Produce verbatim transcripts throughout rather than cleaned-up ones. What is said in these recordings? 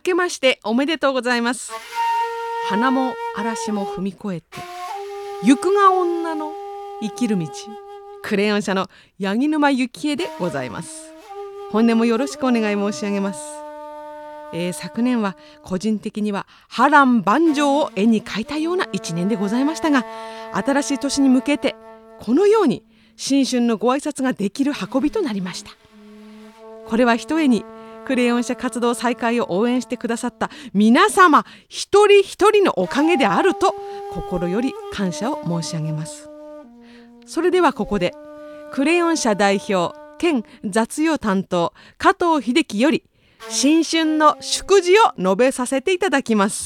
けましておめでとうございます。花も嵐も踏み越えて行くが女の生きる道、クレヨン社の八木沼幸恵でございます。本年もよろしくお願い申し上げます。えー、昨年は個人的には波乱万丈を絵に描いたような一年でございましたが、新しい年に向けてこのように新春のご挨拶ができる運びとなりました。これはひとえにクレヨン社活動再開を応援してくださった皆様一人一人のおかげであると心より感謝を申し上げます。それではここでクレヨン社代表兼雑用担当加藤秀樹より新春の祝辞を述べさせていただきます。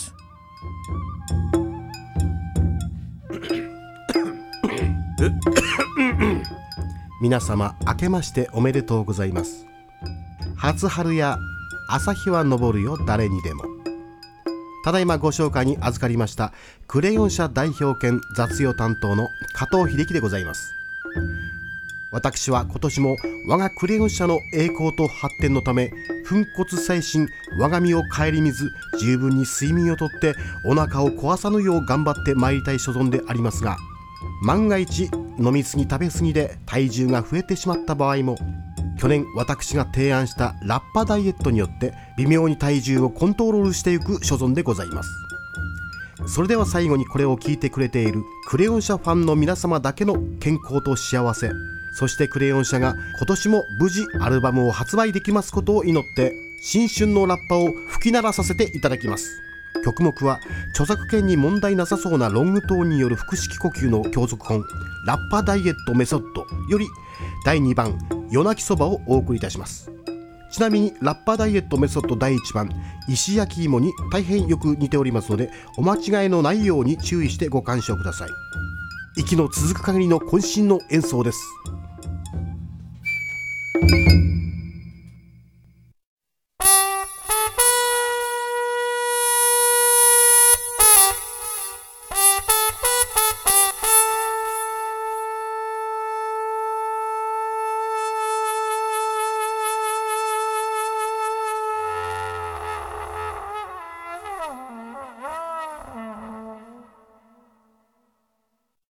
皆様明けましておめでとうございます。初春や朝日は昇るよ誰にでも。ただいまご紹介に預かりましたクレヨン社代表兼雑用担当の加藤秀樹でございます。私は今年も我がクレヨン社の栄光と発展のため粉骨細心我が身を顧みず十分に睡眠をとってお腹を壊さぬよう頑張ってまいりたい所存でありますが、万が一飲みすぎ食べすぎで体重が増えてしまった場合も、去年私が提案したラッパダイエットによって微妙に体重をコントロールしていく所存でございます。それでは最後にこれを聞いてくれているクレヨン社ファンの皆様だけの健康と幸せ、そしてクレヨン社が今年も無事アルバムを発売できますことを祈って新春のラッパを吹き鳴らさせていただきます。曲目は著作権に問題なさそうなロングトーンによる腹式呼吸の教則本ラッパダイエットメソッドよりだいにばん夜泣きそばをお送りいたします。ちなみにラッパダイエットメソッドだいいちばん石焼き芋に大変よく似ておりますので、お間違いのないように注意してご鑑賞ください。息の続く限りの渾身の演奏です。